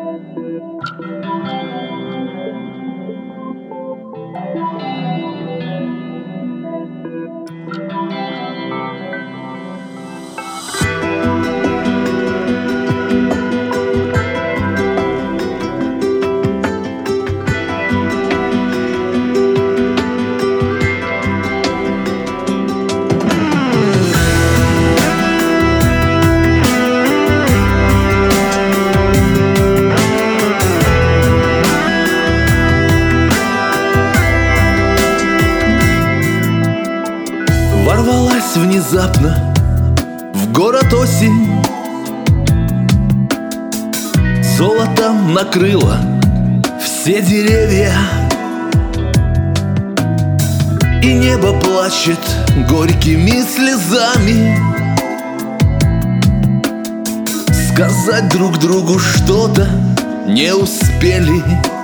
Ворвалась внезапно в город осень, золотом накрыла все деревья, и небо плачет горькими слезами. Сказать друг другу что-то не успели.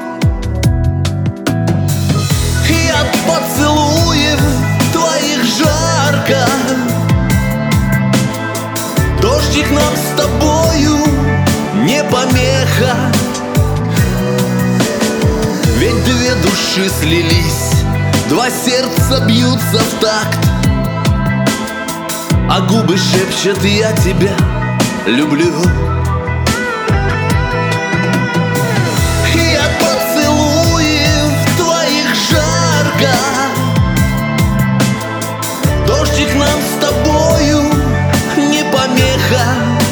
И от поцелуев твоих жарко, дождик нам с тобою не помеха. Ведь две души слились, два сердца бьются в такт, а губы шепчут: я тебя люблю. И от поцелуев твоих жарко, дождик нам с тобою не помеха.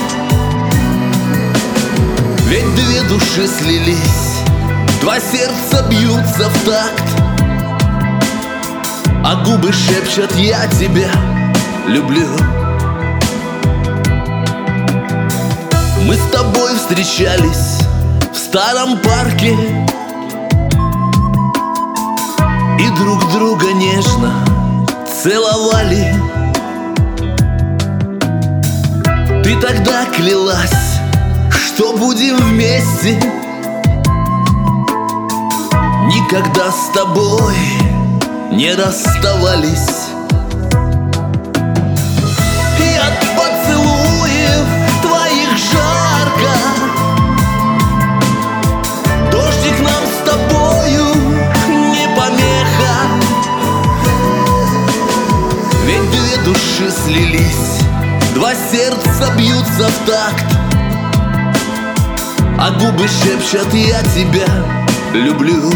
Ведь две души слились, два сердца бьются в такт, а губы шепчут: я тебя люблю. Мы с тобой встречались в старом парке и друг друга нежно целовали. Ты тогда клялась, что будем вместе, никогда с тобой не расставались. И от поцелуев твоих жарко, дождик нам с тобою не помеха. Ведь две души слились, два сердца бьются в такт, а губы шепчут: я тебя люблю.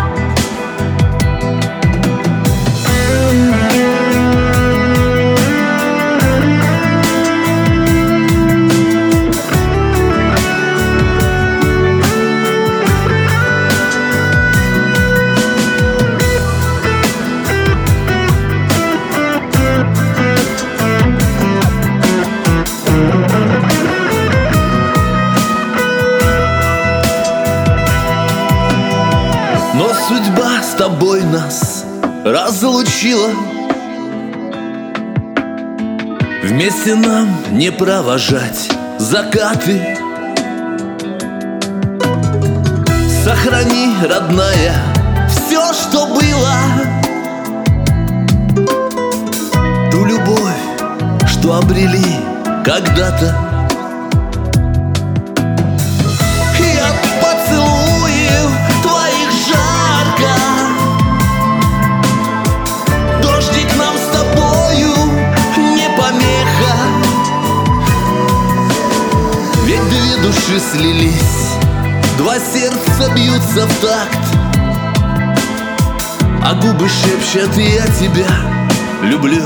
Но судьба с тобой нас разлучила, вместе нам не провожать закаты. Сохрани, родная, все, что было, ту любовь, что обрели когда-то. И от поцелуев твоих жарко, дождик нам с тобою не помеха. Ведь две души слились, два сердца бьются в такт, а губы шепчут: я тебя люблю.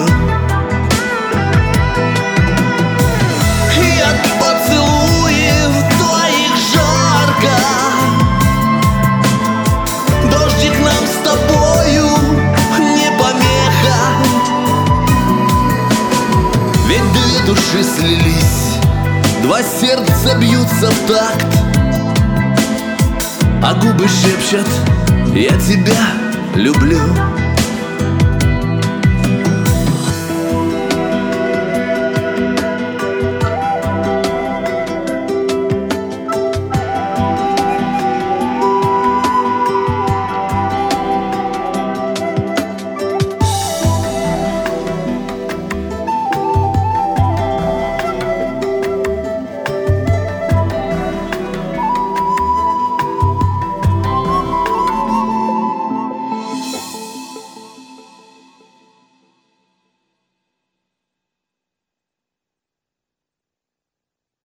И от поцелуев твоих жарко, дождик нам с тобою не помеха. Ведь две души слились, два сердца бьются в такт, а губы шепчут: я тебя люблю.